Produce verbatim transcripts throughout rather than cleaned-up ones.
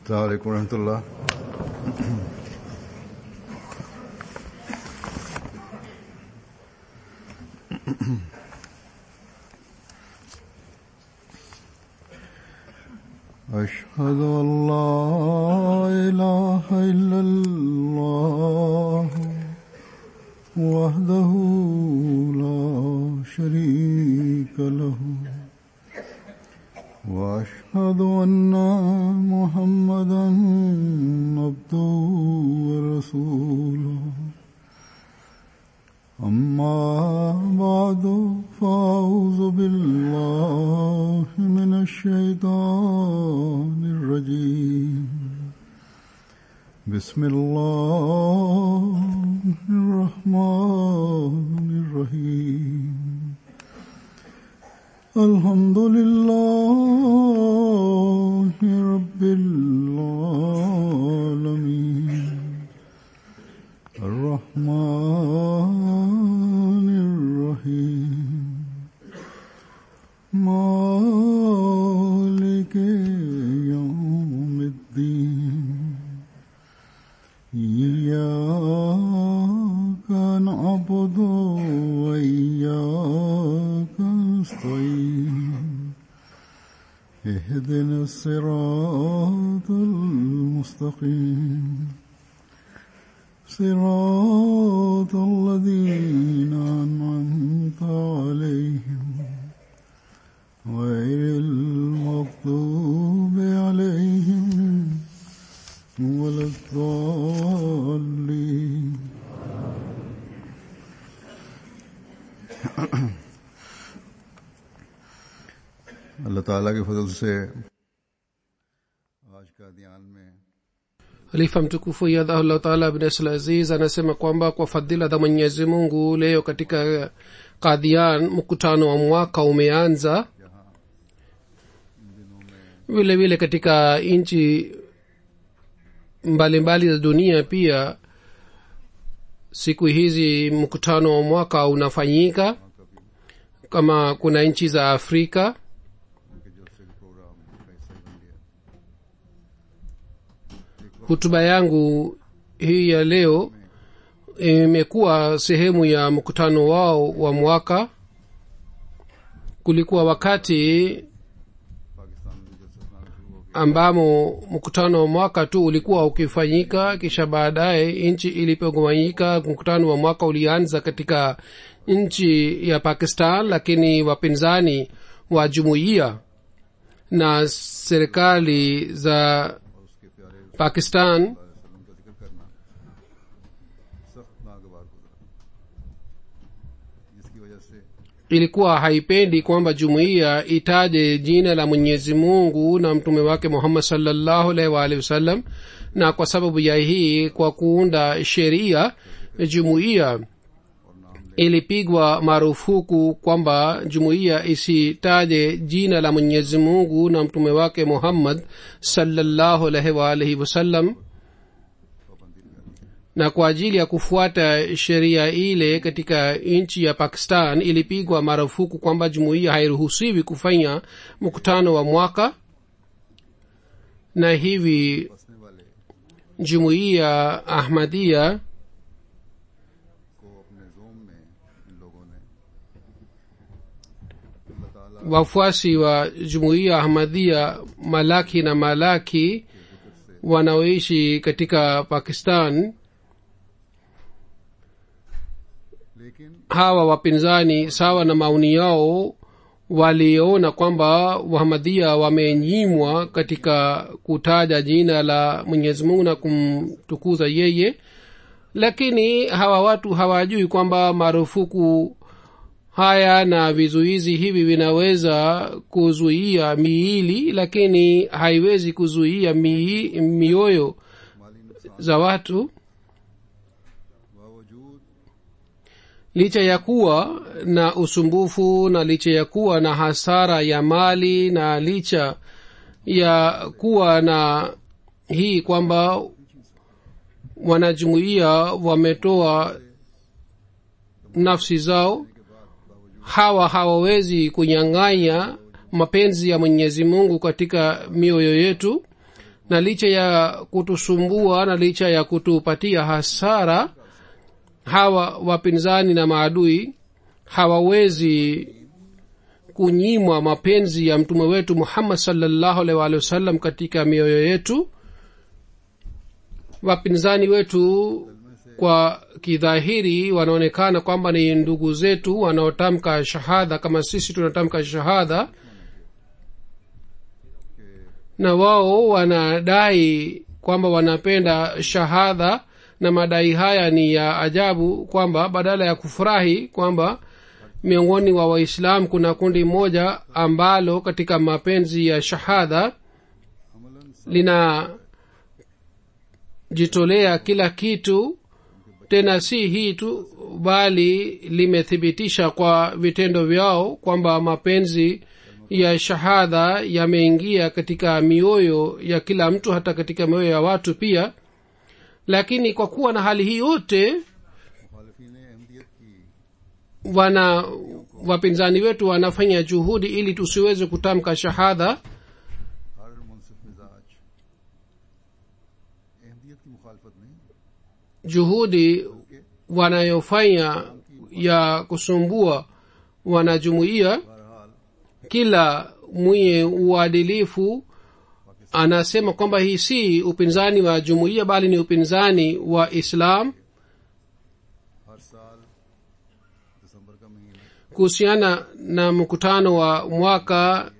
السلام عليكم ورحمة الله. أشهد أن لا إله إلا الله وحده لا شريك له وأشهد أن محمدا عبده ورسوله. أما بعد فأعوذ بالله من الشيطان الرجيم. بسم الله الرحمن الرحيم. الحمد لله رب العالمين الرحمن الرحيم مالك يوم الدين. إياك نعبد وإياك نستعين. اهدنا الصراط المستقيم صراط الذين أنعمت عليهم غير المغضوب عليهم ولا الضالين. اللہ تعالیٰ کے فضل سے آج کا دیان میں Khalifa mtukufu Yadhullah Ta'ala ibn Aziz anasema kwamba kwa fadhila za Mwenyezi Mungu leo katika Qadian mkutano wa mwaka umeanza. Vile vile katika nchi mbalimbali za dunia pia siku hizi mkutano wa mwaka unafanyika. Kama kuna nchi za Afrika, hutuba yangu hii ya leo imekuwa sehemu ya mkutano wao wa mwaka. Kulikuwa wakati ambamo mkutano wa mwaka tu ulikuwa ukifanyika, kisha baadaye nchi ilipogawanyika. Mkutano wa mwaka ulianza katika nchi ya Pakistan, lakini wapinzani wa jumuiya na serikali za Pakistan ilikuwa haipendi kwamba jumuiya itaje jina la Mwenyezi Mungu na mtume wake Muhammad sallallahu alaihi wa alihi wasallam. Na kwa sababu ya hii, kwa kuunda sheria, jumuiya ilipigwa marufuku kwamba jumuiya isitaje jina la Mwenyezi Mungu na mtume wake Muhammad sallallahu alaihi wa alihi wasallam. Na kwa ajili ya kufuata sheria ile katika nchi ya Pakistan ilipigwa marufuku kwamba jumuiya hairuhusiwi kufanya mkutano wa mwaka. Na hivi jumuiya Ahmadiyya wafuasi wa jumuiya Ahmadiyya Malaki na Malaki wanaoishi katika Pakistan, hawa wapinzani sawa na maoni yao waliona kwamba Wahmadiyya wamenyimwa katika kutaja jina la Mwenyezi Mungu na kumtukuza yeye. Lakini hawa watu hawajui kwamba marufuku haya na vizuizi hivi vinaweza kuzuia miili, lakini haiwezi kuzuia mii, mioyo za watu. Licha ya kuwa na usumbufu na licha ya kuwa na hasara ya mali na licha ya kuwa na hii kwamba wanajumuiya wametoa nafsi zao, hawa hawawezi kunyang'anya mapenzi ya Mwenyezi Mungu katika mioyo yetu. na licha ya kutusumbua na licha ya kutupatia hasara, hawa wapinzani na maadui hawawezi kunyimwa mapenzi ya mtume wetu Muhammad sallallahu alaihi wasallam katika mioyo yetu. Wapinzani wetu kwa kidhahiri wanaonekana kwamba ni ndugu zetu wanaotamka shahada kama sisi tunatamka shahada, na wao wanadai kwamba wanapenda shahada, na madai haya ni ya ajabu, kwamba badala ya kufurahi kwamba miongoni wa waislamu kuna kundi moja ambalo katika mapenzi ya shahada linajitolea kila kitu, tena si hii tu bali limethibitisha kwa vitendo vyao kwamba mapenzi ya shahada yameingia katika mioyo ya kila mtu, hata katika mioyo ya watu pia. Lakini kwa kuwa na hali hii yote, wana wapinzani wetu wanafanya juhudi ili tusiweze kutamka shahada. Juhudi wanayofanya ya kusumbua wanajumuiya, kila mwenye uadilifu anasema kwamba hii si upinzani wa jumuiya bali ni upinzani wa Islam. Kuhusiana na mkutano wa mwaka,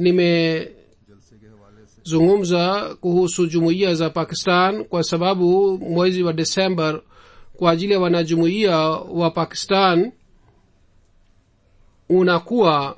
nimezungumza kuhusu jumuiya za Pakistan kwa sababu mwezi wa Desemba kwa ajili ya wanajumuiya wa Pakistan unakuwa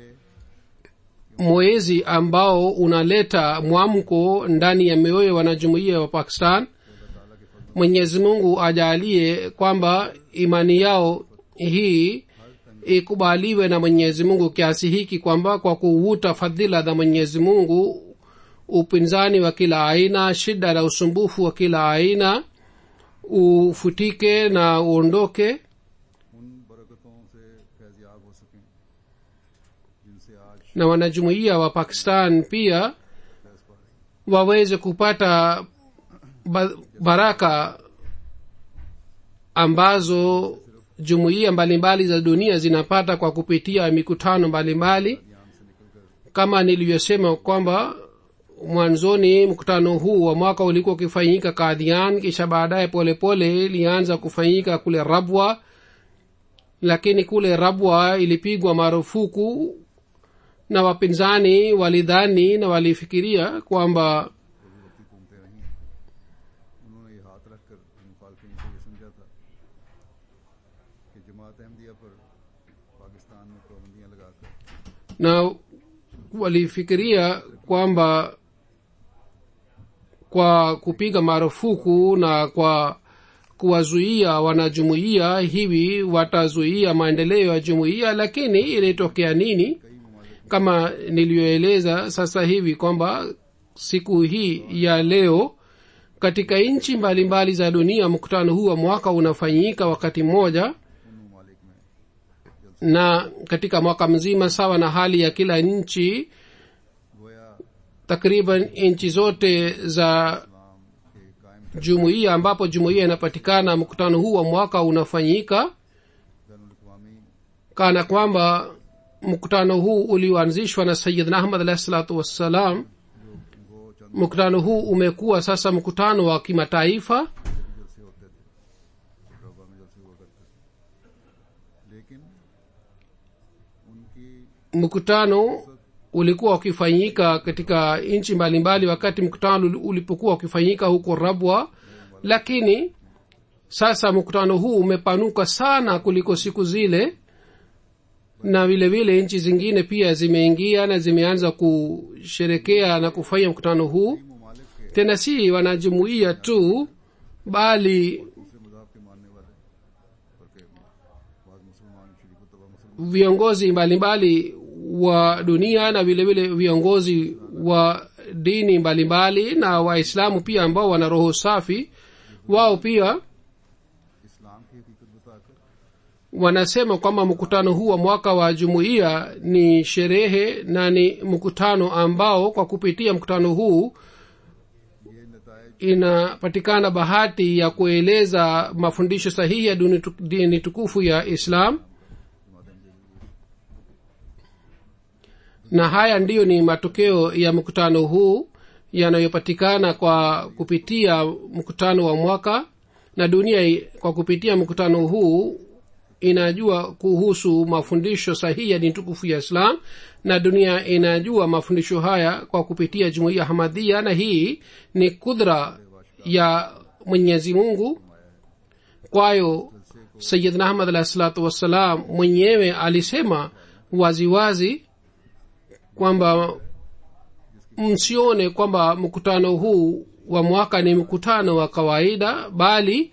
mwezi ambao unaleta mwamko ndani ya mioyo ya wanajumuiya wa Pakistan. Mwenyezi Mungu ajalie kwamba imani yao hii ikubaliwe na Mwenyezi Mungu kiasi hiki kwamba kwa kuvuta fadhila za Mwenyezi Mungu, upinzani wa kila aina, shida na usumbufu wa kila aina ufutike na uondoke, na wanajumuiya wa Pakistan pia waweze kupata baraka ambazo jumuiya mbalimbali za dunia zinapata kwa kupitia mikutano mbalimbali. Kama nilivyosema kwamba mwanzoni mkutano huu wa mwaka ulikuwa ukifanyika Qadian, kisha baadaye polepole ilianza kufanyika kule Rabwa, lakini kule Rabwa ilipigwa marufuku na wapinzani walidhani na walifikiria kwamba na walifikiria kwamba kwa kupiga marufuku na kwa kuwazuia wanajumuiya hivi watazuia maendeleo ya jumuiya. Lakini ilitokea nini? Kama nilivyoeleza sasa hivi kwamba siku hii ya leo katika nchi mbalimbali za dunia mkutano huu wa mwaka unafanyika wakati mmoja, na katika mwaka mzima sawa na hali ya kila nchi, takriban nchi zote za jumuiya ambapo jumuiya inapatikana, mkutano huu wa mwaka unafanyika kana kwamba mkutano huu ulioanzishwa na Sayyidna Ahmad alayhi salatu wassalam. Mkutano huu umekuwa sasa mkutano wa kimataifa. Mkutano ulikuwa ukifanyika katika nchi mbalimbali wakati mkutano ulipokuwa ukifanyika huko Rabwa, lakini sasa mkutano huu umepanuka sana kuliko siku zile, na vile vile nchi zingine pia zimeingia na zimeanza kusherekea na kufanya mkutano huu. Tena si wanajumuiya tu bali viongozi mbalimbali wa dunia na vile vile viongozi wa dini mbalimbali na Waislamu pia ambao wana roho safi, wao pia wanasema kwamba mkutano huu wa mwaka wa jumuiya ni sherehe na ni mkutano ambao kwa kupitia mkutano huu inapatikana bahati ya kueleza mafundisho sahihi ya dini tukufu ya Islam, na haya ndiyo ni matokeo ya mkutano huu yanayopatikana kwa kupitia mkutano wa mwaka. Na dunia kwa kupitia mkutano huu inajua kuhusu mafundisho sahihi ya dini tukufu ya Islam, na dunia inajua mafundisho haya kwa kupitia jumuiya Ahmadiyya, na hii ni kudra ya Mwenyezi Mungu. Kwayo Sayyidina Ahmad alayhi salatu wassalam mwenyewe alisema waziwazi kwamba msione kwamba mkutano huu wa mwaka ni mkutano wa kawaida, bali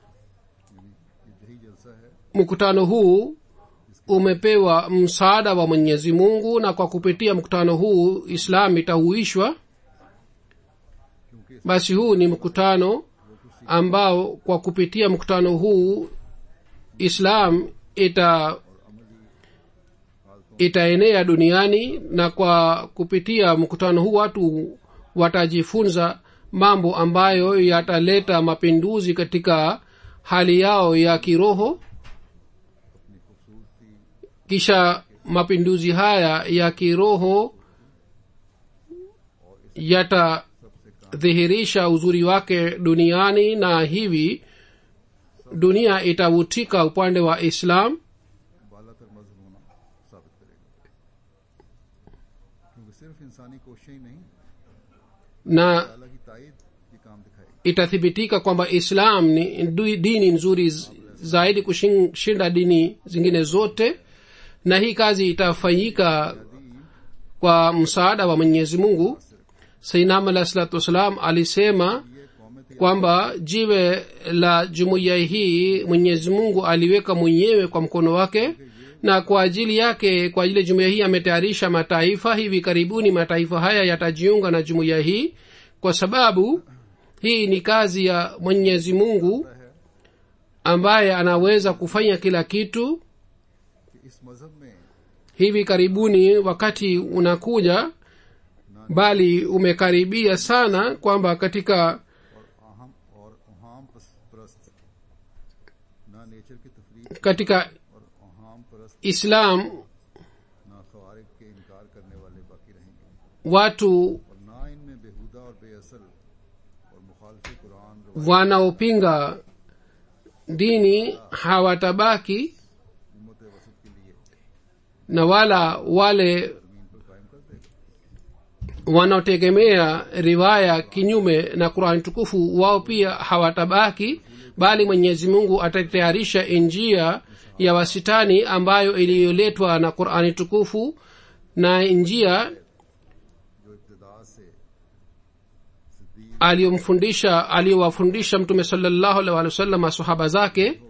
mkutano huu umepewa msaada wa Mwenyezi Mungu, na kwa kupitia mkutano huu Islam itahuishwa. Basi huu ni mkutano ambao kwa kupitia mkutano huu Islam ita itaenea duniani, na kwa kupitia mkutano huu watu watajifunza mambo ambayo yataleta mapinduzi katika hali yao ya kiroho. Kisha mapinduzi haya ya kiroho yatadhihirisha uzuri wake duniani, na hivi dunia itavutika upande wa Islam. Na itathibitika kwamba Islam ni dini nzuri zaidi kushinda dini zingine zote, na hii kazi itafanyika kwa msaada wa Mwenyezi Mungu. Sayyidina Ahmad alayhi salatu wasalam alisema kwamba jiwe la jumuiya hii Mwenyezi Mungu aliweka mwenyewe kwa mkono wake, na kwa ajili yake, kwa ajili ya jumuiya hii ametayarisha mataifa. Hivi karibuni mataifa haya yatajiunga na jumuiya hii, kwa sababu hii ni kazi ya Mwenyezi Mungu ambaye anaweza kufanya kila kitu. Hivi karibuni wakati unakuja, bali umekaribia sana, kwamba katika katika Islam watu wanaopinga dini hawatabaki, na wala wale wanaotegemea riwaya kinyume na Qur'an tukufu wao pia hawatabaki, bali Mwenyezi Mungu atatayarisha njia ya wasitani ambayo iliyoletwa na Qur'an tukufu, na njia aliyomfundisha aliyowafundisha Mtume sallallahu alaihi wasallam masahaba zake,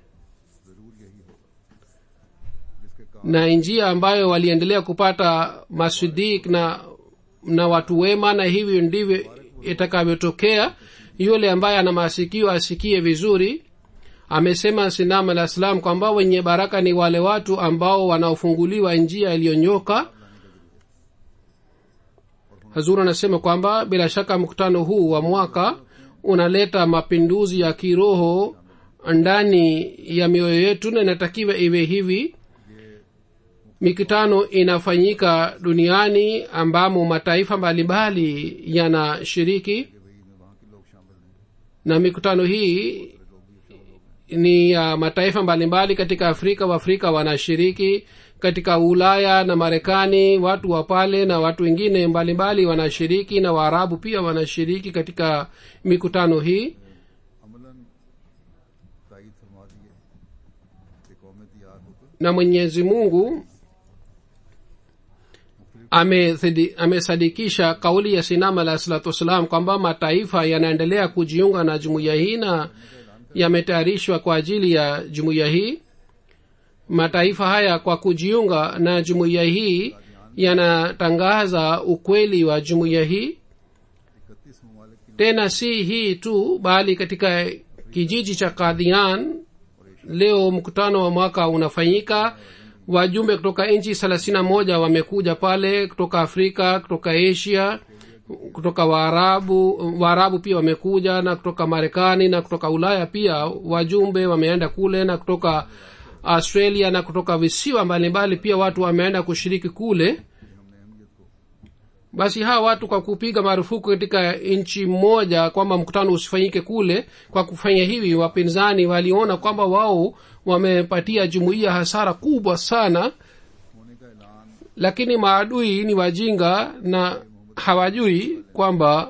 na njia ambayo waliendelea kupata masidik na na watu wema. Na hivyo ndivyo itakavyotokea. Yule ambaye ana masikio asikie vizuri. Amesema Sinam al-Islam kwamba wenye baraka ni wale watu ambao wanaofunguliwa njia iliyonyoka. Hazur anasema kwamba bila shaka mkutano huu wa mwaka unaleta mapinduzi ya kiroho ndani ya mioyo yetu, na inatakiwa iwe hivi. Mikutano inafanyika duniani ambamo mataifa mbalimbali yanashiriki, na mikutano hii ni ya uh, mataifa mbalimbali katika Afrika. Waafrika wanashiriki, katika Ulaya na Marekani watu wa pale na watu wengine mbalimbali wanashiriki, na Waarabu pia wanashiriki katika mikutano hii. Na Mwenyezi Mungu amesadikisha kauli ya Sinam alayhi salatu wasalam kwamba mataifa yanaendelea kujiunga na jumuiya hii na yametayarishwa kwa ajili ya jumuiya hii. Mataifa haya kwa kujiunga na jumuiya hii yanatangaza ukweli wa jumuiya hii. Tena si hii tu, bali katika kijiji cha Qadian leo mkutano wa mwaka unafanyika. Wajumbe kutoka nchi thelathini na moja wamekuja pale, kutoka Afrika, kutoka Asia, kutoka waarabu waarabu pia wamekuja, na kutoka Marekani na kutoka Ulaya pia wajumbe wameenda kule, na kutoka Australia na kutoka visiwa mbalimbali pia watu wameenda kushiriki kule. Basi hawa watu kwa kupiga marufuku katika nchi moja kwamba mkutano usifanyike kule, kwa kufanya hivi wapinzani waliona kwamba wao wamepatia jumuiya hasara kubwa sana. Lakini maadui ni wajinga na hawajui kwamba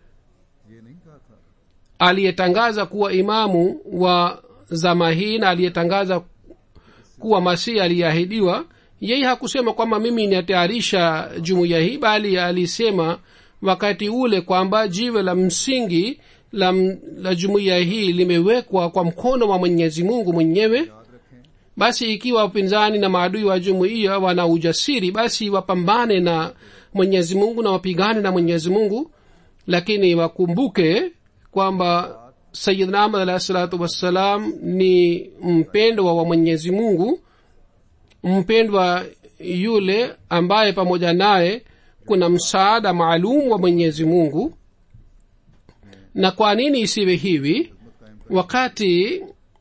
aliyetangaza kuwa imamu wa zama hii na aliyetangaza kuwa masihi aliyeahidiwa, yeye hakusema kwamba mimi natayarisha jumuiya hii, bali alisema wakati ule kwamba jiwe la msingi la, la jumuiya hii limewekwa kwa mkono wa Mwenyezi Mungu mwenyewe. Basi ikiwa upinzani na maadui wa jumuiya wana ujasiri, basi wapambane na Mwenyezi Mungu na wapigane na Mwenyezi Mungu. Lakini wakumbuke kwamba Sayyidina Ahmad alayhi salatu wassalam ni mpendwa wa Mwenyezi Mungu, mpendwa yule ambaye pamoja naye kuna msaada maalum wa Mwenyezi Mungu. Na kwa nini isiwe hivi wakati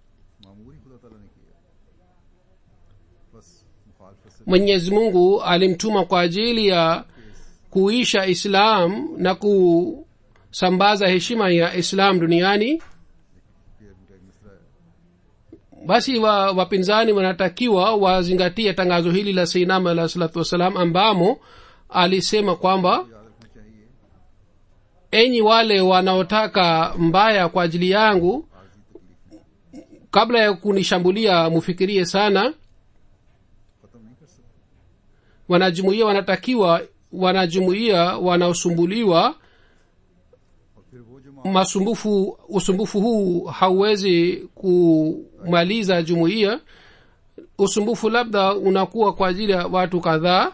Mwenyezi Mungu alimtuma kwa ajili ya kuisha Islam na kusambaza heshima ya Islam duniani? Basi wa wapinzani wanatakiwa wazingatie tangazo hili la Sayyidina Ahmad alayhi salatu wasalam, ambamo alisema kwamba enyi wale wanaotaka mbaya kwa ajili yangu, kabla ya kunishambulia mufikirie sana. Wanajumuiya wanatakiwa wanajumuiya wanaosumbuliwa masumbufu usumbufu huu hauwezi kumaliza jumuiya. Usumbufu labda unakuwa kwa ajili ya watu kadhaa,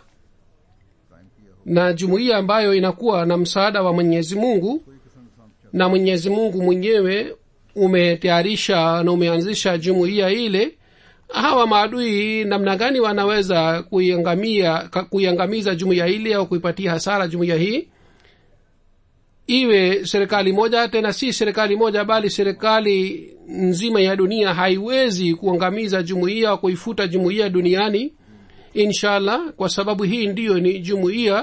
na jumuiya ambayo inakuwa na msaada wa Mwenyezi Mungu na Mwenyezi Mungu mwenyewe umetayarisha na umeanzisha jumuiya ile, hawa maadui namna gani wanaweza kuiangamia kuiangamiza jumuiya ile au kuipatia hasara jumuiya hii? Iwe serikali moja, tena si serikali moja bali serikali nzima ya dunia haiwezi kuangamiza jumuiya au kuifuta jumuiya duniani inshallah, kwa sababu hii ndiyo ni jumuiya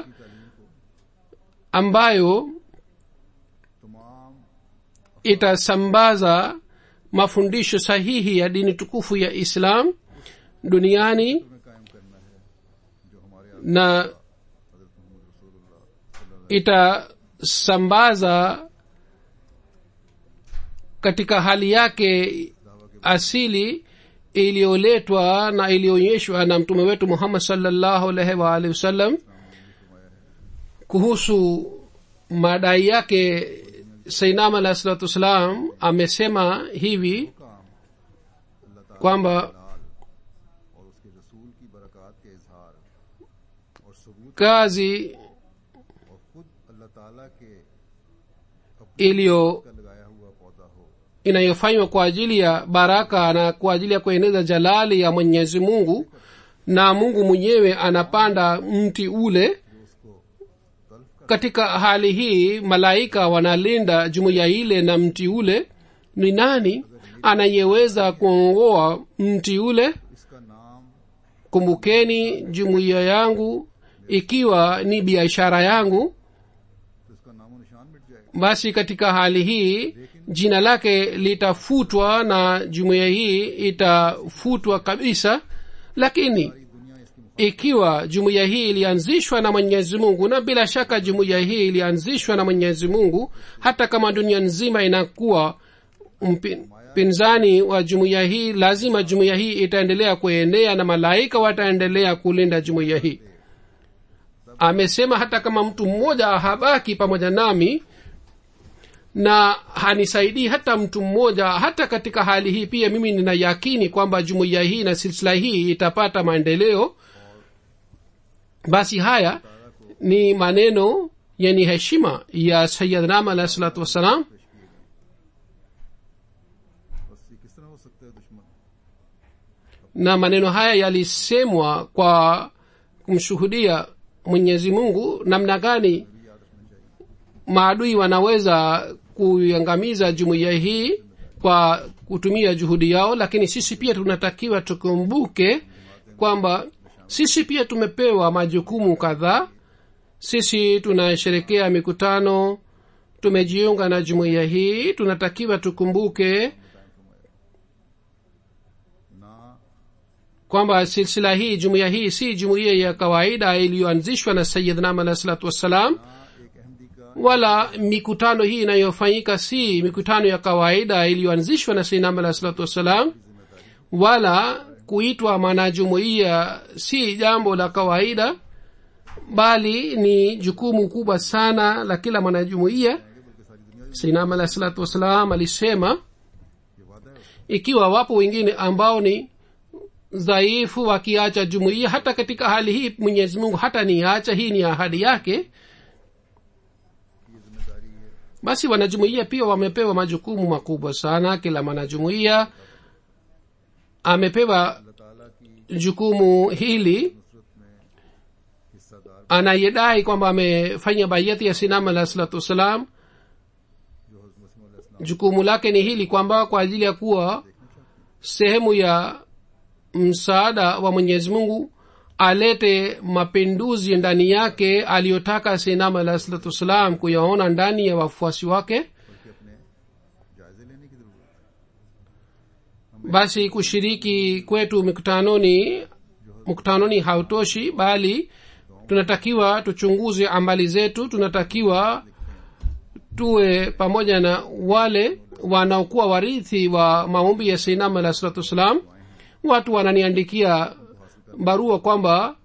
ambayo itasambaza mafundisho sahihi ya dini tukufu ya Islam duniani, na itasambaza katika hali yake asili iliyoletwa na iliyoonyeshwa na mtume wetu Muhammad sallallahu alaihi wa alihi wasallam. Kuhusu madai yake Sayyidina Ahmad alayhi salatu wasalam amesema hivi kwamba kazi iliyo inayofanywa kwa ajili ya baraka na kwa ajili ya kueneza jalali ya Mwenyezi Mungu, na Mungu mwenyewe anapanda mti ule. Katika hali hii malaika wanalinda jumuiya ile na mti ule. Ni nani anayeweza kuongoa mti ule? Kumbukeni jumuiya yangu ikiwa ni biashara yangu, basi katika hali hii jina lake litafutwa na jumuiya hii itafutwa kabisa. Lakini ikiwa jumuiya hii ilianzishwa na Mwenyezi Mungu, na bila shaka jumuiya hii ilianzishwa na Mwenyezi Mungu, hata kama dunia nzima inakuwa mpinzani wa jumuiya hii, lazima jumuiya hii itaendelea kuenea na malaika wataendelea kulinda jumuiya hii. Amesema hata kama mtu mmoja habaki pamoja nami na hanisaidii hata mtu mmoja, hata katika hali hii pia mimi nina yakini kwamba jumuiya hii na silsila hii itapata maendeleo. Basi haya ni maneno yani heshima ya Sayyidina Ahmad alayhi salatu wassalam. Na maneno haya yalisemwa kwa kumshuhudia Mwenyezi Mungu namna gani maadui wanaweza kuiangamiza jumuiya hii kwa kutumia juhudi yao, lakini sisi pia tunatakiwa tukumbuke kwamba sisi pia tumepewa majukumu kadhaa. Sisi tunasherekea mikutano, tumejiunga na jumuiya hii. Tunatakiwa tukumbuke kwamba silsila hii, jumuiya hii si jumuiya ya kawaida iliyoanzishwa na Sayyidina alayhi salatu wassalam, wala mikutano hii inayofanyika si mikutano ya kawaida iliyoanzishwa na Sayyidina alayhi salatu wassalam, wala kuitwa mwanajumuiya si jambo la kawaida, bali ni jukumu kubwa sana la kila mwanajumuiya. Sayyidina alayhi salatu wassalam alisema, ikiwa wapo wengine ambao ni dhaifu wakiacha jumuiya, hata katika hali hii Mwenyezi Mungu hata niacha, hii ni ahadi yake. Basi wanajumuiya pia wamepewa majukumu makubwa sana. Kila mwanajumuiya amepewa jukumu hili. Anayedai kwamba amefanya bayati ya Sayyidina alayhi salatu wassalam, jukumu lake ni hili kwamba kwa ajili ya kuwa sehemu ya msaada wa Mwenyezi Mungu alete mapinduzi ndani yake aliyotaka Sayyidina alayhi salatu wassalam kuyaona ndani ya wafuasi wake. Basi kushiriki kwetu mkutanoni mkutanoni hautoshi, bali tunatakiwa tuchunguze amali zetu. Tunatakiwa tuwe pamoja na wale wanaokuwa warithi wa maombi ya Sayyidina alayhi salatu wassalam. Watu wananiandikia barua kwamba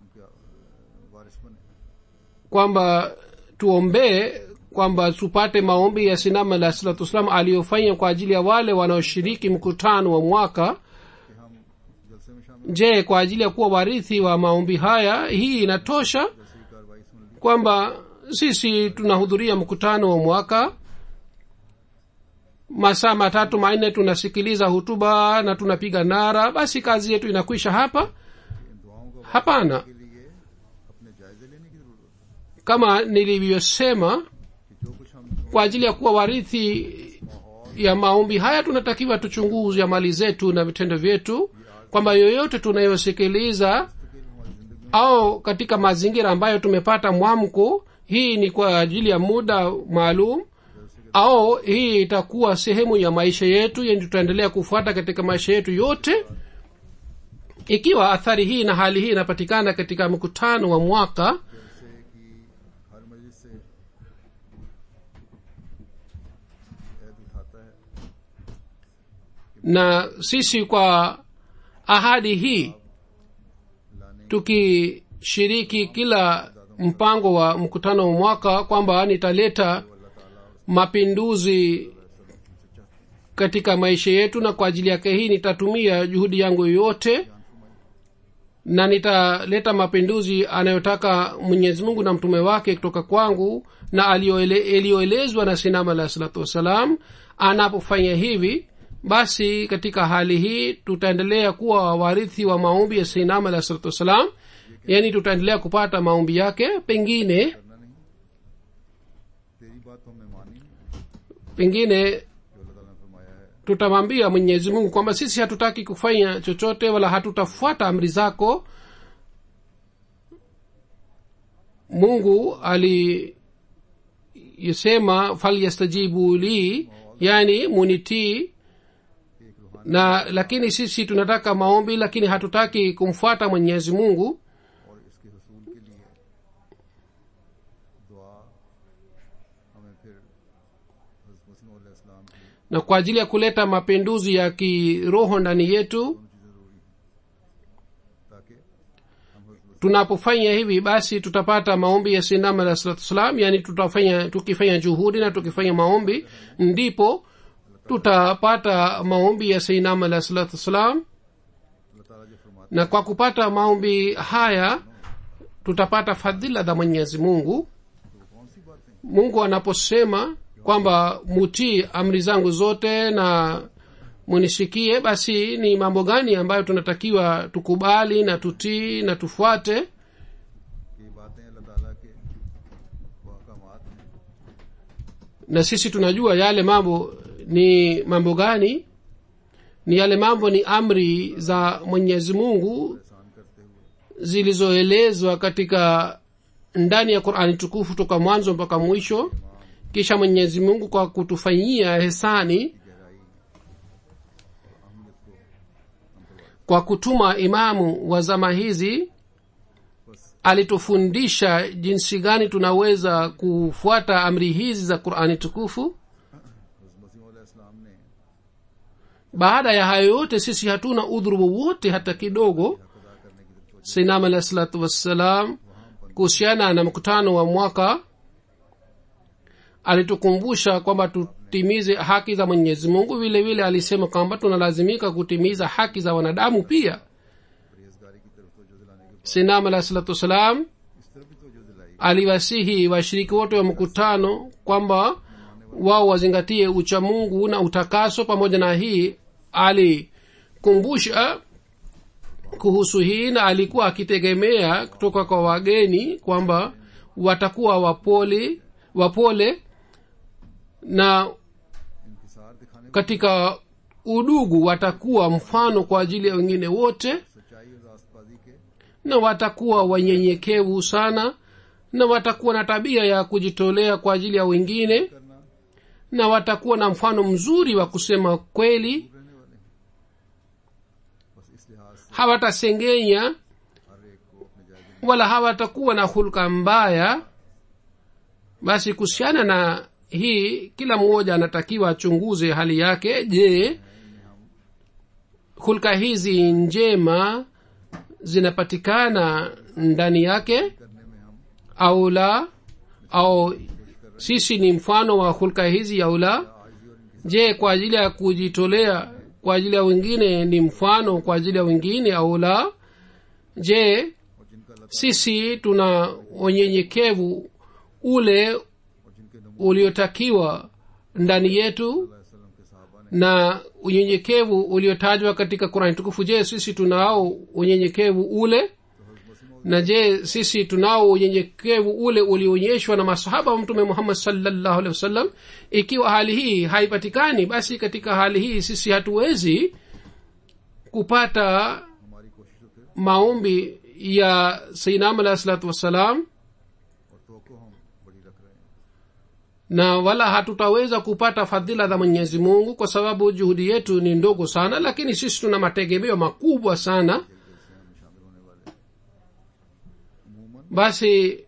kwamba tuombee kwamba tupate maombi ya Sayyidina alayhi salatu wassalam aliyofanya kwa ajili ya wale wanaoshiriki mkutano wa mwaka. Je, kwa ajili ya kuwa warithi wa maombi haya hii inatosha kwamba sisi tunahudhuria mkutano wa mwaka masaa matatu manne, tunasikiliza hutuba na tunapiga nara, basi kazi yetu inakwisha hapa? Hapana. Kama nilivyosema, kwa ajili ya kuwa warithi ya maombi haya tunatakiwa tuchunguze amali zetu na vitendo vyetu, kwamba yoyote tunayosikiliza au katika mazingira ambayo tumepata mwamko, hii ni kwa ajili ya muda maalum au hii itakuwa sehemu ya maisha yetu, yani tutaendelea kufuata katika maisha yetu yote. Ikiwa athari hii na hali hii inapatikana katika mkutano wa mwaka, na sisi kwa ahadi hii tukishiriki kila mpango wa mkutano wa mwaka kwamba nitaleta mapinduzi katika maisha yetu, na kwa ajili yake hii nitatumia juhudi yangu yote na nitaleta mapinduzi anayotaka Mwenyezi Mungu na mtume wake kutoka kwangu na aliyoelezwa na Sayyidina alayhi salatu wassalam. Anapofanya hivi, basi katika hali hii tutaendelea kuwa warithi wa maombi ya Sayyidina alayhi salatu wassalam, yani tutaendelea kupata maombi yake. Pengine pengine tutamwambia Mwenyezi Mungu kwamba sisi hatutaki kufanya chochote wala hatutafuata amri zako. Mungu alisema falyastajibu li, yani munitii, na lakini sisi tunataka maombi lakini hatutaki kumfuata Mwenyezi Mungu. Na kwa ajili ya kuleta mapinduzi ya kiroho ndani yetu, tunapofanya hivi basi tutapata maombi ya Sayyidina alayhi salatu wassalam, yani tutafanya tukifanya juhudi na tukifanya maombi ndipo tutapata maombi ya Sayyidina alayhi salatu wassalam. Na kwa kupata maombi haya tutapata fadhila za Mwenyezi Mungu. Mungu anaposema kwamba mutii amri zangu zote na munisikie, basi ni mambo gani ambayo tunatakiwa tukubali na tutii na tufuate? na sisi tunajua yale mambo ni mambo gani. Ni yale mambo ni amri za Mwenyezi Mungu zilizoelezwa katika ndani ya Qur'ani tukufu toka mwanzo mpaka mwisho. Kisha Mwenyezi Mungu kwa kutufanyia ihsani kwa kutuma imamu wa zama hizi, alitufundisha jinsi gani tunaweza kufuata amri hizi za Qur'ani tukufu. Baada ya hayo yote sisi hatuna udhuru wowote hata kidogo. Sayyidina alayhi salatu wassalam kuhusiana na mkutano wa mwaka alitukumbusha kwamba tutimize haki za Mwenyezi Mungu. Vile vile alisema kwamba tunalazimika kutimiza haki za wanadamu pia. Sayyidina alayhi salatu wassalam aliwasihi washiriki wote wa mkutano kwamba wao wazingatie ucha Mungu na utakaso. Pamoja na hii alikumbusha kuhusu hii, na alikuwa akitegemea kutoka kwa wageni kwamba watakuwa wapole wapole na katika udugu watakuwa mfano kwa ajili ya wengine wote, na watakuwa wanyenyekevu sana, na watakuwa na tabia ya kujitolea kwa ajili ya wengine, na watakuwa na mfano mzuri wa kusema kweli. Hawatasengenya wala hawatakuwa na hulka mbaya. Basi kuhusiana na hii kila mmoja anatakiwa achunguze hali yake. Je, hulka hizi njema zinapatikana ndani yake au la? Au sisi ni mfano wa hulka hizi au la? Je, kwa ajili ya kujitolea kwa ajili ya wengine ni mfano kwa ajili ya wengine au la? Je, sisi tuna unyenyekevu ule uliotakiwa ndani yetu na unyenyekevu uliotajwa katika Qur'an tukufu? Je, sisi tunao unyenyekevu ule? Na je, sisi tunao unyenyekevu ule ulioonyeshwa na masahaba wa Mtume Muhammad sallallahu alaihi wasallam? Ikiwa hali hii haipatikani, basi katika hali hii sisi hatuwezi kupata maombi ya Sayyidina alayhi salatu wassalam, na wala hatutaweza kupata fadhila za Mwenyezi Mungu kwa sababu juhudi yetu ni ndogo sana. Lakini sisi tuna mategemeo makubwa sana. Basi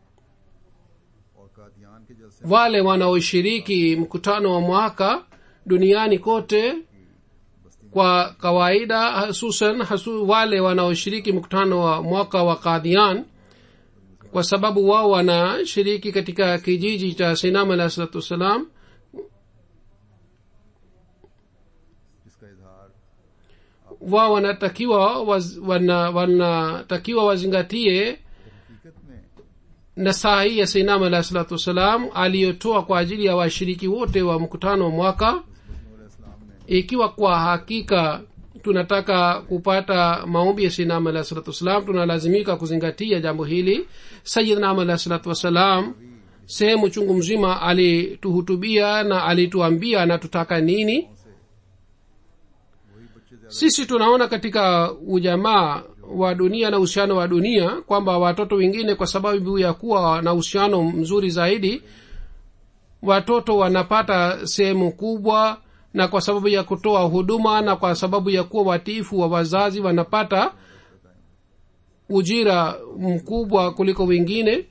wale wanaoshiriki mkutano wa mwaka duniani kote kwa kawaida, hususan hasu wale wanaoshiriki mkutano wa mwaka wa Qadian, kwa sababu wao wanashiriki katika kijiji cha Sayyidina alayhi salatu wassalam, wao wanatakiwa waz, wana, wanatakiwa wazingatie nasaha ya Sayyidina alayhi salatu wassalam aliyotoa kwa ajili ya washiriki wote wa mkutano wa mwaka. Ikiwa kwa hakika tunataka kupata maombi ya Sayyidina alayhi salatu wassalam, tunalazimika kuzingatia jambo hili. Sayyidina alayhi salatu wassalam sehemu chungu mzima alituhutubia na alituambia na tutaka nini. Sisi tunaona katika ujamaa wa dunia na uhusiano wa dunia kwamba watoto wengine kwa sababu ya kuwa na uhusiano mzuri zaidi, watoto wanapata sehemu kubwa, na kwa sababu ya kutoa huduma na kwa sababu ya kuwa watiifu wa wazazi wanapata ujira mkubwa kuliko wengine.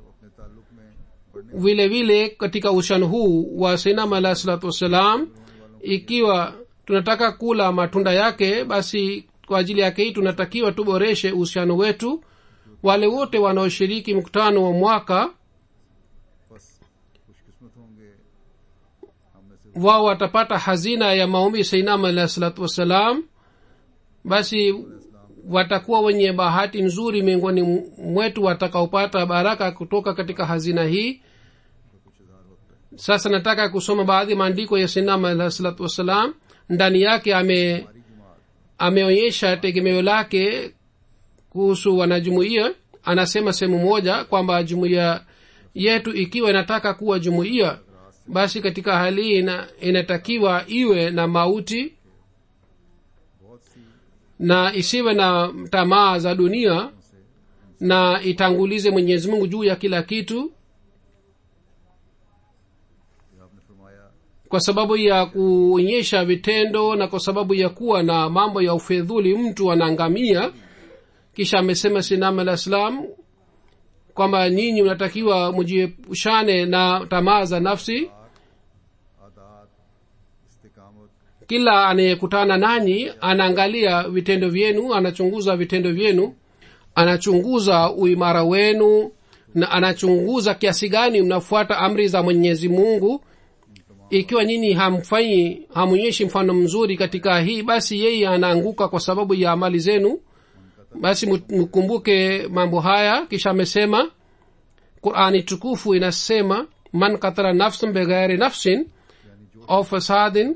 Vile vile katika uhusiano huu wa Sayyidina alayhi salatu wassalam, ikiwa tunataka kula matunda yake, basi kwa ajili yake hii tunatakiwa tuboreshe uhusiano wetu. Wale wote wanaoshiriki mkutano wa mwaka wao watapata hazina ya maombi Sayyidina alayhi salatu wassalam. Basi watakuwa wenye bahati nzuri miongoni mwetu watakaopata baraka kutoka katika hazina hii. Sasa nataka kusoma baadhi maandiko ya Sayyidina alayhi salatu wassalam. Ndani yake ame ameonyesha tegemeo lake kuhusu wanajumuiya. Anasema sehemu moja kwamba jumuiya yetu ikiwa inataka kuwa jumuiya basi katika hali hii ina, inatakiwa iwe na mauti na isiwe na tamaa za dunia na itangulize Mwenyezi Mungu juu ya kila kitu. Kwa sababu ya kuonyesha vitendo na kwa sababu ya kuwa na mambo ya ufedhuli mtu anaangamia. Kisha amesema Sinam al-Islam kwamba nyinyi mnatakiwa mjiepushane na tamaa za nafsi. Kila anayekutana nanyi anaangalia vitendo vyenu, anachunguza vitendo vyenu, anachunguza uimara wenu na anachunguza kiasi gani mnafuata amri za Mwenyezi Mungu. Ikiwa nyinyi hamfanyi hamuonyeshi mfano mzuri katika hii, basi yeye anaanguka kwa sababu ya amali zenu. Basi mkumbuke mambo haya. Kisha amesema Qur'ani tukufu inasema man qatala nafsan bighairi nafsin aw fasadin,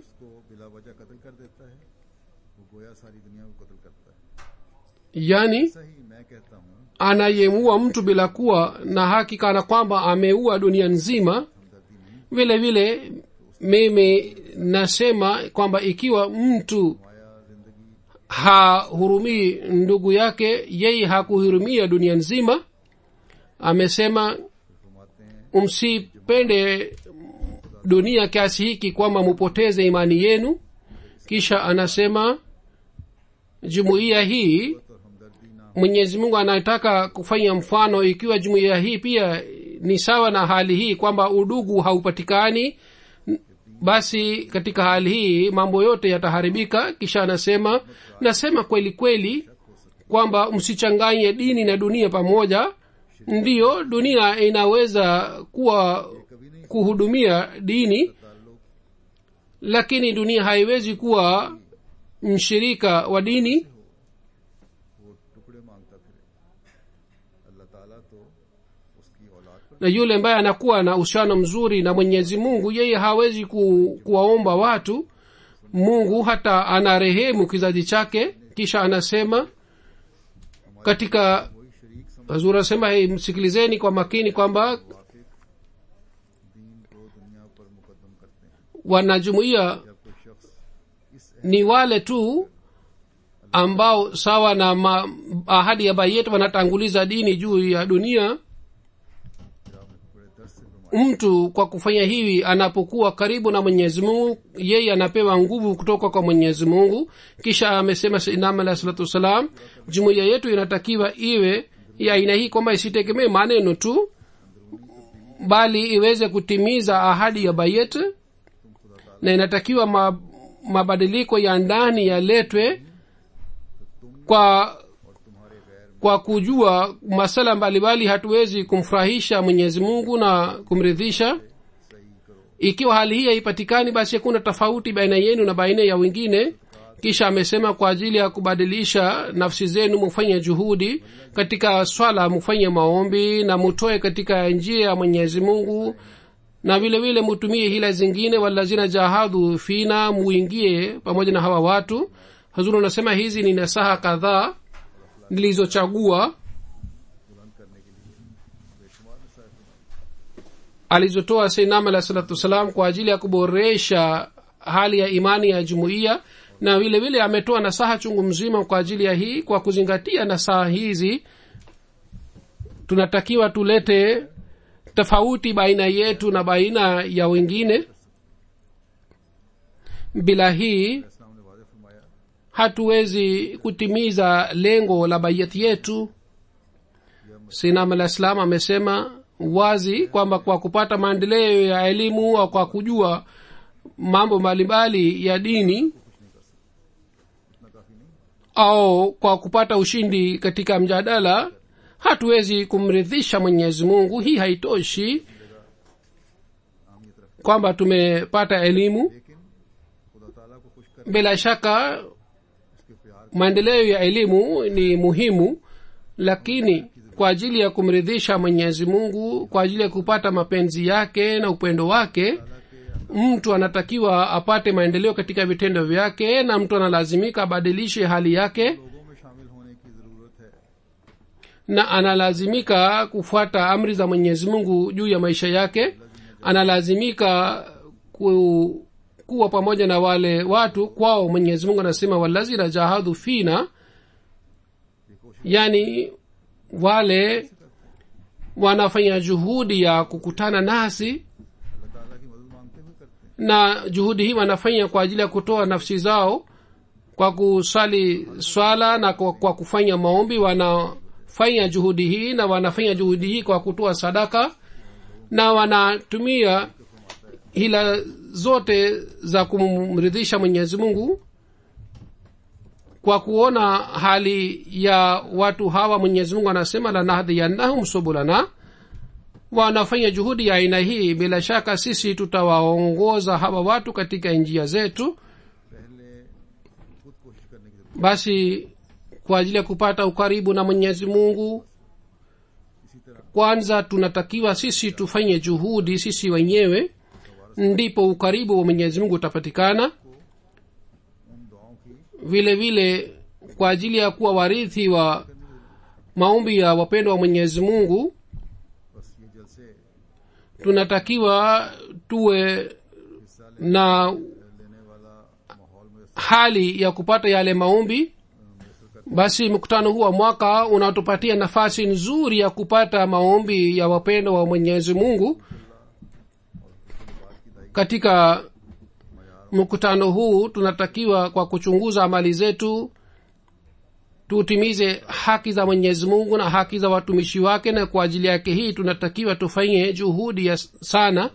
yani anayemua mtu bila kuwa na haki kana kwamba ameua dunia nzima. Vile vile mimi nasema kwamba ikiwa mtu hahurumii ndugu yake, yeye hakuhurumia dunia nzima. Amesema umsipende dunia kiasi hiki kwamba mupoteze imani yenu. Kisha anasema jumuiya hii Mwenyezi Mungu anataka kufanya mfano. Ikiwa jumuiya hii pia ni sawa na hali hii kwamba udugu haupatikani, basi katika hali hii mambo yote yataharibika. Kisha anasema nasema kweli kweli kwamba msichanganye dini na dunia pamoja. Ndiyo, dunia inaweza kuwa kuhudumia dini, lakini dunia haiwezi kuwa mshirika wa dini. Na yule ambaye anakuwa na uhusiano mzuri na Mwenyezi Mungu, yeye hawezi ku, kuwaomba watu. Mungu hata anarehemu kizazi chake. Kisha anasema katika Hazur asema, hey, msikilizeni kwa makini kwamba wanajumuiya ni wale tu ambao sawa na ma, ahadi ya bayet wanatanguliza dini juu ya dunia. Mtu kwa kufanya hivi anapokuwa karibu na Mwenyezi Mungu, yeye anapewa nguvu kutoka kwa Mwenyezi Mungu. Kisha amesema Sayyidina alayhi salatu wasalam, jumuiya yetu inatakiwa iwe ya aina hii kwamba isitegemee maneno tu, bali iweze kutimiza ahadi ya bayet, na inatakiwa ma, mabadiliko ya ndani yaletwe kwa kwa kujua masala mbalimbali. Hatuwezi kumfurahisha Mwenyezi Mungu na kumridhisha. Ikiwa hali hii haipatikani, basi hakuna tofauti baina yenu na baina ya wengine. Kisha amesema kwa ajili ya kubadilisha nafsi zenu mufanye juhudi katika swala, mufanye maombi na mutoe katika njia ya Mwenyezi Mungu, na vile vile mutumie hila zingine, walazina jahadu fina, muingie pamoja na hawa watu. Hazuru anasema hizi ni nasaha kadhaa nilizochagua alizotoa Sayyidina alayhi salatu wasalam kwa ajili ya kuboresha hali ya imani ya jumuiya, na vile vile ametoa nasaha chungu mzima kwa ajili ya hii. Kwa kuzingatia nasaha hizi, tunatakiwa tulete tofauti baina yetu na baina ya wengine. Bila hii hatuwezi kutimiza lengo la bayati yetu. Sayyidina al-Islam amesema wazi kwamba kwa kupata maendeleo ya elimu au kwa kujua mambo mbalimbali ya dini au kwa kupata ushindi katika mjadala, hatuwezi kumridhisha Mwenyezi Mungu. Hii haitoshi kwamba tumepata elimu. Bila shaka maendeleo ya elimu ni muhimu, lakini kwa ajili ya kumridhisha Mwenyezi Mungu, kwa ajili ya kupata mapenzi yake na upendo wake, mtu anatakiwa apate maendeleo katika vitendo vyake, na mtu analazimika abadilishe hali yake, na analazimika kufuata amri za Mwenyezi Mungu juu ya maisha yake. analazimika ku, kuwa pamoja na wale watu kwao. Mwenyezi Mungu anasema walazina jahadu fina, yani wale wanafanya juhudi ya kukutana nasi, na juhudi hii wanafanya kwa ajili ya kutoa nafsi zao kwa kusali swala na kwa, kwa kufanya maombi. Wanafanya juhudi hii na wanafanya juhudi hii kwa kutoa sadaka, na wanatumia hila zote za kumridhisha Mwenyezi Mungu. Kwa kuona hali ya watu hawa, Mwenyezi Mungu anasema lanahdiyannahum subulana, wanafanya juhudi ya aina hii, bila shaka sisi tutawaongoza hawa watu katika njia zetu. Basi kwa ajili ya kupata ukaribu na Mwenyezi Mungu, kwanza tunatakiwa sisi tufanye juhudi sisi wenyewe, ndipo ukaribu wa Mwenyezi Mungu utapatikana. Vile vile kwa ajili ya kuwa warithi wa maombi ya wapendwa wa Mwenyezi Mungu, tunatakiwa tuwe na hali ya kupata yale maombi. Basi mkutano huu wa mwaka unatupatia nafasi nzuri ya kupata maombi ya wapendwa wa Mwenyezi Mungu. Katika mkutano huu tunatakiwa kwa kuchunguza amali zetu tutimize haki za Mwenyezi Mungu na haki za watumishi wake, na kwa ajili yake hii tunatakiwa tufanye juhudi ya sana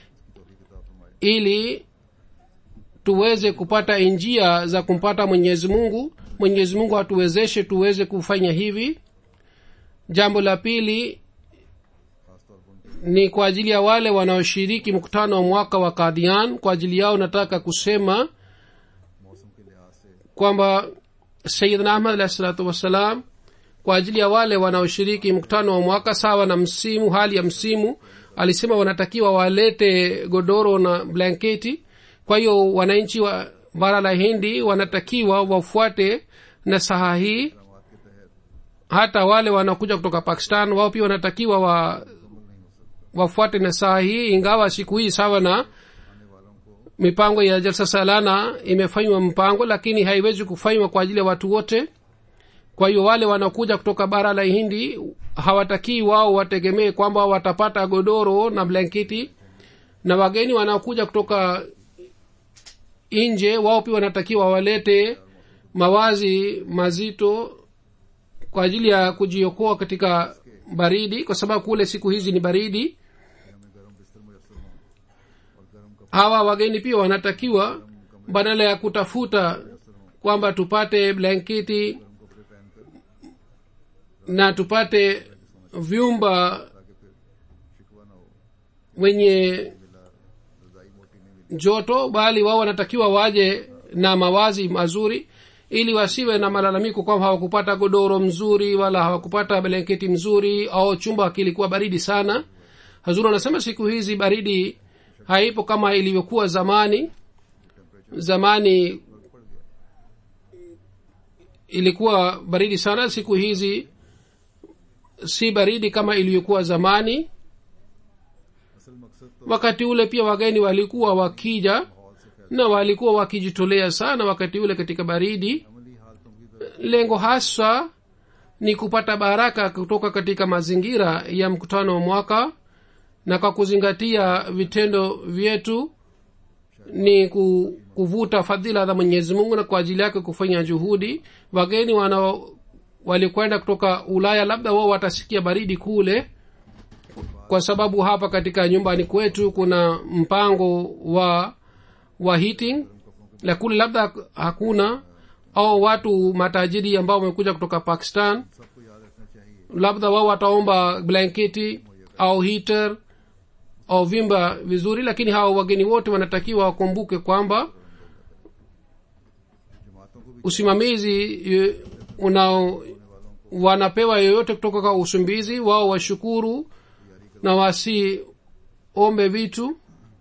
ili tuweze kupata njia za kumpata Mwenyezi Mungu. Mwenyezi Mungu atuwezeshe tuweze kufanya hivi. Jambo la pili ni kwa ajili ya wale wanaoshiriki mkutano wa mwaka wa Qadian. Kwa ajili yao nataka kusema kwamba Sayyidina Ahmad alayhi salatu wassalam, kwa ajili ya wale wanaoshiriki mkutano wa mwaka sawa na msimu, hali ya msimu, alisema wanatakiwa walete godoro na blanketi. Kwa hiyo wananchi wa bara la Hindi wanatakiwa wafuate nasaha hii. Hata wale wanakuja kutoka Pakistan wao pia wanatakiwa wa wafuate nasaha hii, ingawa siku hii sawa na mipango ya jalsa salana imefanywa mpango, lakini haiwezi kufanywa kwa ajili ya watu wote. Kwa hiyo wale wanakuja kutoka bara la Hindi hawatakii wao wategemee kwamba watapata godoro na blanketi, na wageni wanaokuja kutoka nje wao pia wanatakiwa walete mawazi mazito kwa ajili ya kujiokoa katika baridi, kwa sababu kule siku hizi ni baridi. Hawa wageni pia wanatakiwa badala ya kutafuta kwamba tupate blanketi na tupate vyumba wenye joto, bali wao wanatakiwa waje na mawazi mazuri ili wasiwe na malalamiko kwamba hawakupata godoro mzuri wala hawakupata blanketi mzuri au chumba kilikuwa baridi sana. Hazuru anasema siku hizi baridi haipo kama ilivyokuwa zamani. Zamani ilikuwa baridi sana, siku hizi si baridi kama ilivyokuwa zamani. Wakati ule pia wageni walikuwa wakija na walikuwa wakijitolea sana wakati ule katika baridi. Lengo hasa ni kupata baraka kutoka katika mazingira ya mkutano wa mwaka, na kwa kuzingatia vitendo vyetu ni kuvuta fadhila za Mwenyezi Mungu na kwa ajili yake kufanya juhudi. Wageni wana walikwenda kutoka Ulaya, labda wao watasikia baridi kule, kwa sababu hapa katika nyumbani kwetu kuna mpango wa wa heating, la kule labda hakuna. Au watu matajiri ambao wamekuja kutoka Pakistan, labda wao wataomba blanketi au heater au vimba vizuri, lakini hao wageni wote wanatakiwa wakumbuke kwamba usimamizi unao wanapewa yoyote kutoka kwa usimbizi wao, washukuru na wasiombe vitu.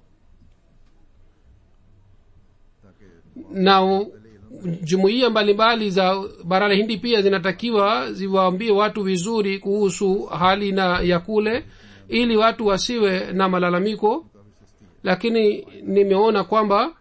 Na jumuiya mbalimbali za bara la Hindi pia zinatakiwa ziwaambie watu vizuri kuhusu hali na ya kule, ili watu wasiwe na malalamiko. lakini nimeona kwamba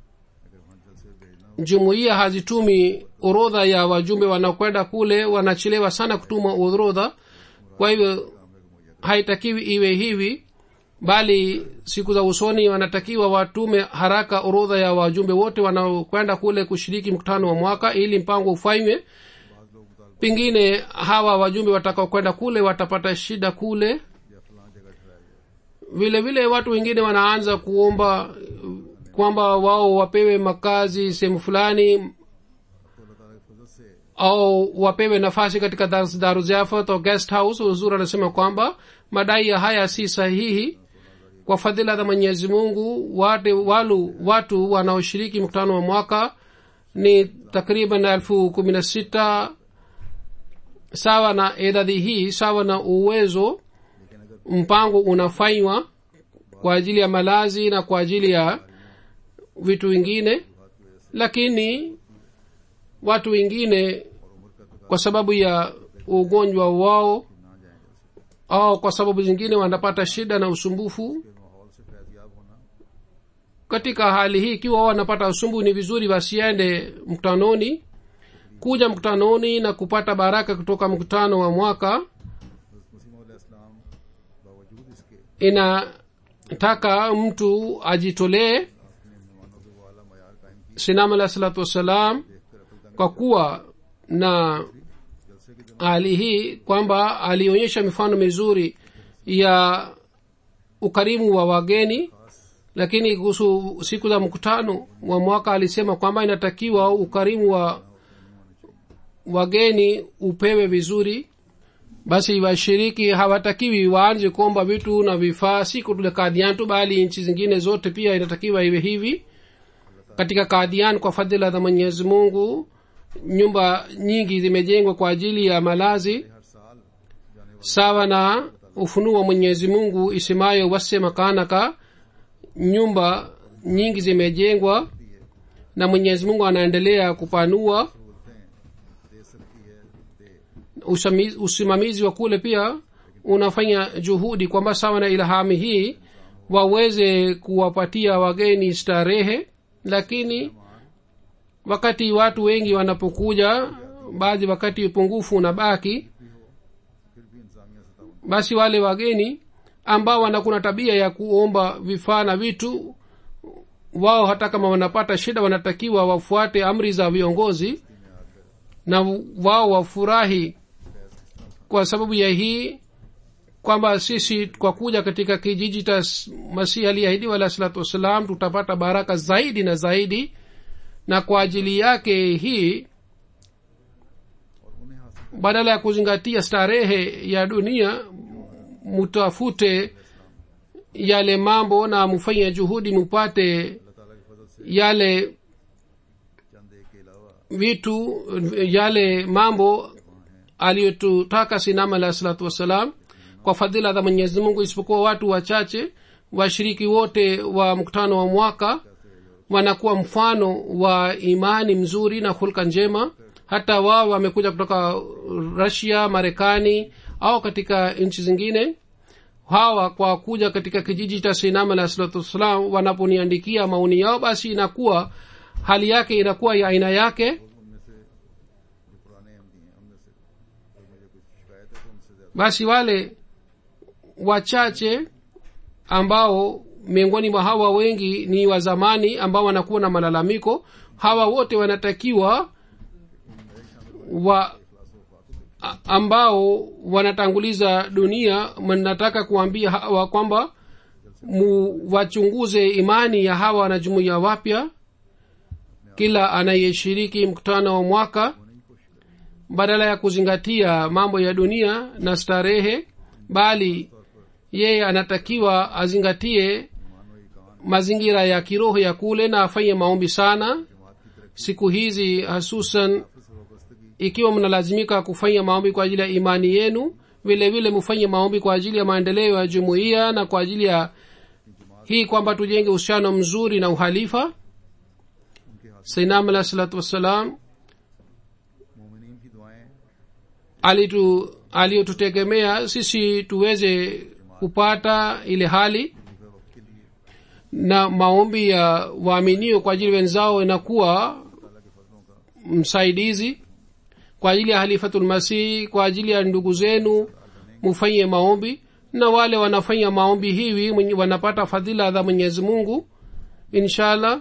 jumuiya hazitumi orodha ya wajumbe wanaokwenda kule, wanachelewa sana kutuma orodha. Kwa hivyo haitakiwi iwe hivi, bali siku za usoni wanatakiwa watume haraka orodha ya wajumbe wote wanaokwenda kule kushiriki mkutano wa mwaka, ili mpango ufanywe. Pengine hawa wajumbe watakaokwenda kule watapata shida kule. vile vile watu wengine wanaanza kuomba kwamba wao wapewe makazi sehemu fulani au wapewe nafasi katika Daruzafat au guest house. Uzuri anasema kwamba madai haya si sahihi. Kwa fadhila za Mwenyezi Mungu, watu walu watu wanaoshiriki mkutano wa mwaka ni takriban elfu kumi na sita. Sawa na idadi hii, sawa na uwezo, mpango unafanywa kwa ajili ya malazi na kwa ajili ya vitu vingine. Lakini watu wengine kwa sababu ya ugonjwa wao au kwa sababu zingine wanapata shida na usumbufu. Katika hali hii, ikiwa wanapata usumbufu, ni vizuri wasiende mkutanoni. Kuja mkutanoni na kupata baraka kutoka mkutano wa mwaka inataka mtu ajitolee. Sinam alayhi salatu wassalam kwa kuwa na hali hii kwamba alionyesha mifano mizuri ya ukarimu wa wageni, lakini kuhusu siku za mkutano wa mwaka alisema kwamba inatakiwa ukarimu wa wageni upewe vizuri. Basi washiriki hawatakiwi waanze kuomba vitu na vifaa siku tule Kadian tu, bali nchi zingine zote pia inatakiwa iwe hivi. Katika Kadian, kwa fadhila za Mwenyezi Mungu, nyumba nyingi zimejengwa kwa ajili ya malazi. Sawa na ufunuo wa Mwenyezi Mungu isemayo wase makanaka, nyumba nyingi zimejengwa na Mwenyezi Mungu anaendelea kupanua. Usamizi, usimamizi wa kule pia unafanya juhudi kwamba sawa na ilhami hii waweze kuwapatia wageni starehe. Lakini wakati watu wengi wanapokuja, baadhi wakati upungufu unabaki, basi wale wageni ambao wanakuna tabia ya kuomba vifaa na vitu, wao hata kama wanapata shida wanatakiwa wafuate amri za viongozi na wao wafurahi. Kwa sababu ya hii kwamba sisi kwa kuja katika kijiji cha Masihi aliyeahidiwa alayhi salatu wassalam tutapata baraka zaidi na zaidi, na kwa ajili yake hii badala ya kuzingatia starehe ya dunia, mutafute yale mambo na mufanye juhudi mupate yale vitu, yale mambo aliyotutaka Sinam alayhi salatu wassalam. Kwa fadhila za Mwenyezi Mungu, isipokuwa watu wachache, washiriki wote wa mkutano wa mwaka wanakuwa mfano wa imani mzuri na hulka njema. Hata wao wamekuja kutoka Russia, Marekani au katika nchi zingine. Hawa kwa kuja katika kijiji cha Sinam alayhi salatu wassalam, wanaponiandikia maoni yao, basi inakuwa hali yake inakuwa ya aina yake. Basi wale wachache ambao miongoni mwa hawa wengi ni wa zamani ambao wanakuwa na malalamiko, hawa wote wanatakiwa wa ambao wanatanguliza dunia, mnataka kuambia hawa kwamba mu wachunguze imani ya hawa na jumuiya wapya. Kila anayeshiriki mkutano wa mwaka, badala ya kuzingatia mambo ya dunia na starehe, bali yeye anatakiwa azingatie mazingira ya kiroho ya kule na afanye maombi sana. Siku hizi hasusan ikiwa mnalazimika kufanya maombi kwa ajili ya imani yenu, vile vile mfanye maombi kwa ajili ya maendeleo ya jumuiya na kwa ajili ya hii kwamba tujenge uhusiano mzuri na uhalifa. Sayyidina alayhi salatu wassalam alitu aliyotutegemea sisi tuweze kupata ile hali, na maombi ya waaminio kwa ajili wenzao inakuwa msaidizi. Kwa ajili ya halifatul masih, kwa ajili ya ndugu zenu mufanye maombi, na wale wanafanya maombi hivi wanapata fadhila za Mwenyezi Mungu inshallah.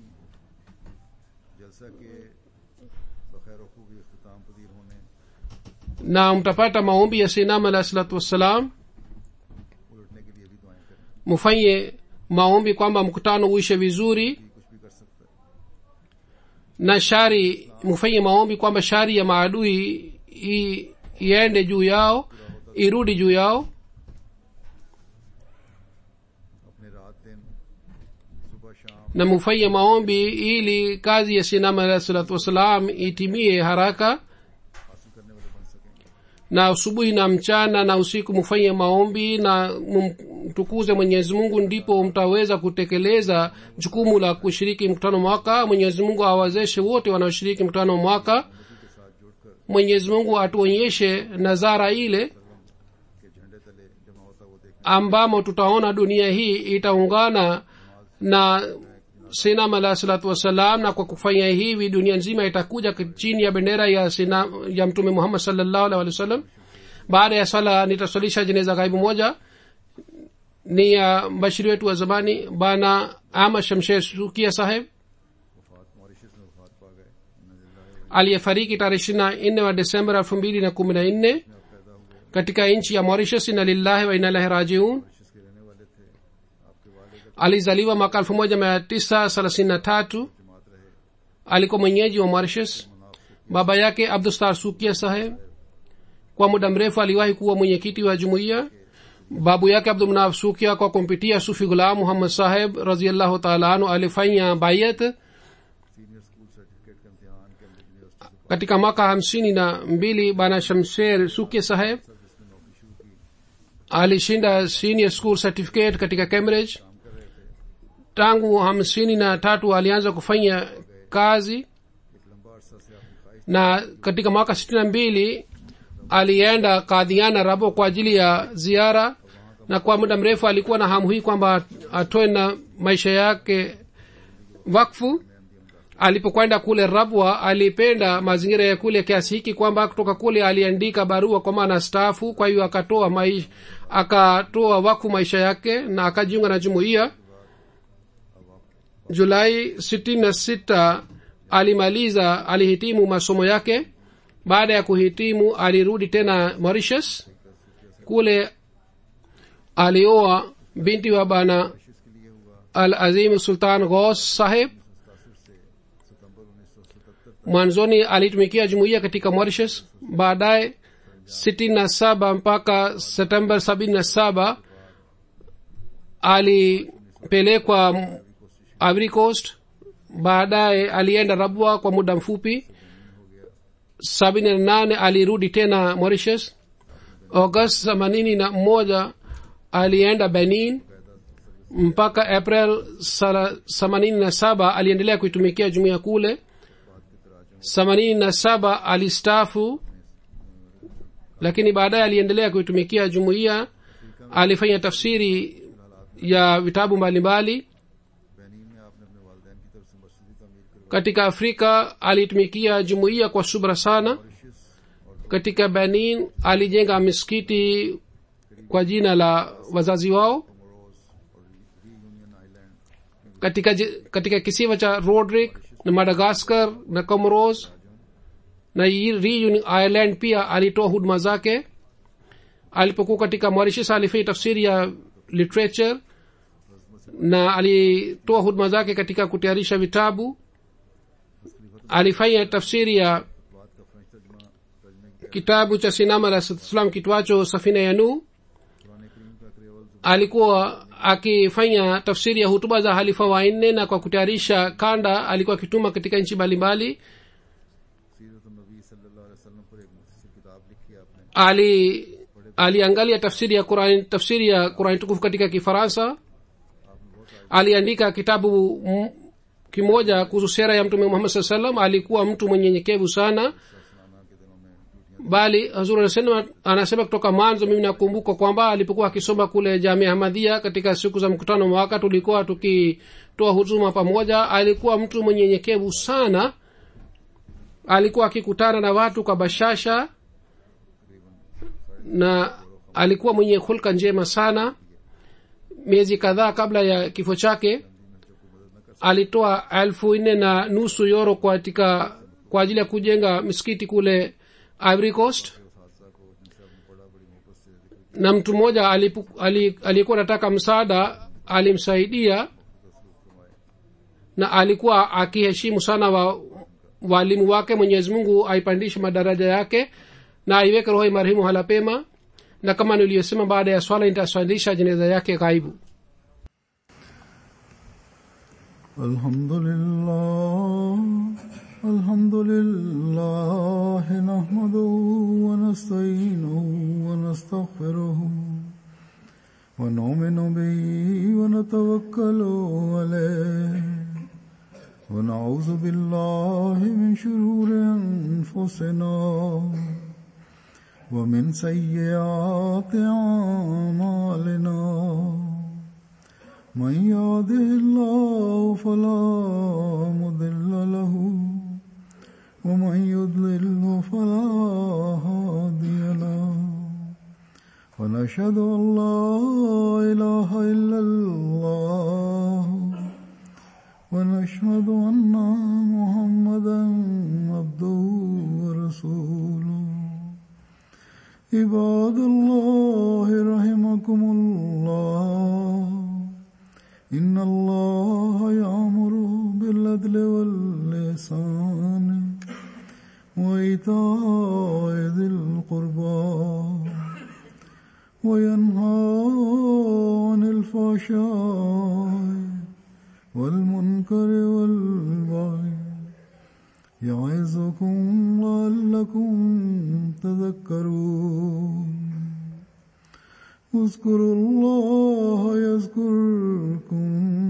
Na mtapata maombi ya Sayyidina alayhi salatu wassalam. mufanye maombi kwamba mkutano uishe vizuri, na shari mufanye maombi kwamba shari ya maadui i, iende juu yao, irudi juu yao. Na mufanye maombi ili kazi ya Sayyidina alayhi salatu wassalam itimie haraka. Na asubuhi na mchana na usiku mufanye maombi na mtukuze Mwenyezi Mungu, ndipo mtaweza kutekeleza jukumu la kushiriki mkutano mwaka. Mwenyezi Mungu awawezeshe wote wanaoshiriki mkutano mwaka. Mwenyezi Mungu atuonyeshe nazara ile ambamo tutaona dunia hii itaungana na Sayyidina alayhi salatu wassalam, na kwa kufanya hivi dunia nzima itakuja chini ya bendera ya sina, ya Mtume Muhammad sallallahu alaihi wasallam. Baada ya sala nitasalisha jeneza ghaibu moja, ni ya mbashiri wetu wa zamani bana Ahmad Shamsher Sukia saheb aliyefariki tarehe ishirini na nne wa Desemba elfu mbili na kumi na nne katika nchi ya Mauritius. Inna lillahi wa inna ilaihi rajiun. Alizaliwa mwaka elfu moja mia tisa thelathini na tatu. Alikuwa mwenyeji wa Mauritius. Baba yake Abdustar Sukia saheb kwa muda mrefu aliwahi kuwa mwenyekiti wa jumuiya. Babu yake Abdul Manaf Sukia kwa kumpitia Sufi Ghulam Muhammad saheb radhiyallahu ta'ala anhu alifanya bayat. Katika mwaka hamsini na mbili bana Shamsher Sukia saheb alishinda senior school certificate katika Cambridge. Tangu hamsini na tatu alianza kufanya kazi, na katika mwaka sitini na mbili alienda Kadiana Rabo kwa ajili ya ziara, na kwa muda mrefu alikuwa na hamu hii kwamba atoe na maisha yake wakfu. Alipokwenda kule Rabwa alipenda mazingira ya kule kiasi hiki kwamba kutoka kule aliandika barua kwa maana staafu. Kwa hiyo akatoa maisha, akatoa wakfu maisha yake na akajiunga na jumuiya. Julai sitini na sita alimaliza, alihitimu masomo yake. Baada ya kuhitimu alirudi tena Mauritius. Kule alioa binti wa bana Al-Azim Sultan Ghaus saheb. Mwanzoni alitumikia jumuiya katika Mauritius. Baadaye sitini na saba mpaka September sabini na saba alipelekwa Ivory Coast. Baadaye alienda Rabwa kwa muda mfupi. sabini na nane alirudi tena Mauritius. August themanini na moja alienda Benin mpaka April themanini na saba aliendelea kuitumikia jumuiya kule. themanini na saba alistaafu, lakini baadaye aliendelea kuitumikia jumuiya. Alifanya tafsiri ya vitabu mbalimbali. Katika Afrika alitumikia jumuiya kwa subra sana. Katika Benin alijenga misikiti kwa jina la wazazi wao. Katika katika kisiwa cha Rodrick na Madagascar na Comoros na Reunion Island pia alitoa huduma zake. Alipokuwa katika Mauritius alifanya tafsiri ya literature na alitoa huduma zake katika kutayarisha vitabu. Alifanya tafsiri ya kitabu cha Sinama la Islam kitwacho Safina ya Nuh. Alikuwa akifanya tafsiri ya hutuba za halifa wa nne, na kwa kutayarisha kanda alikuwa akituma katika nchi mbalimbali. Ali aliangalia tafsiri ya Qur'an, tafsiri ya Qur'an tukufu katika Kifaransa. Aliandika kitabu m, kimoja kuhusu sera ya Mtume Muhammad sallallahu alaihi wasallam. Alikuwa mtu mwenye nyenyekevu sana. bali hazur anasema anasema kutoka mwanzo mimi nakumbuka kwamba alipokuwa akisoma kule Jamia Ahmadiyya katika siku za mkutano mwaka tulikuwa tukitoa huduma pamoja. Alikuwa mtu mwenye nyenyekevu sana, alikuwa akikutana na watu kwa bashasha na alikuwa mwenye hulka njema sana. Miezi kadhaa kabla ya kifo chake alitoa elfu nne na nusu euro kwa katika kwa ajili ya kujenga misikiti kule Ivory Coast. Na mtu mmoja alikuwa anataka msaada, alimsaidia, na alikuwa akiheshimu sana wa walimu wake. Mwenyezi Mungu aipandishe madaraja yake na aiweke roho marehemu hala pema. Na kama niliyosema, baada ya swala nitaswalisha jeneza yake ghaibu. Alhamdulillah alhamdulillah nahmaduhu wa nasta'inuhu wa nastaghfiruhu wa nu'minu bihi wa natawakkalu alayhi wa na'udhu billahi min shururi anfusina ومن سيئات أعمالنا من يهده الله فلا مضل له ومن يضلل فلا هادي له ونشهد أن لا إله إلا الله ونشهد أن محمدا عبده ورسوله عباد الله رحمكم الله إن الله يأمر بالعدل والإحسان وإيتاء ذي القربى وينهى عن الفحشاء والمنكر والبغي يعظكم لعلكم تذكرون اذكروا الله يذكركم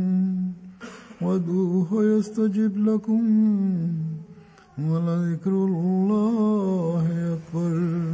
وادعوه يستجب لكم ولذكر الله أكبر.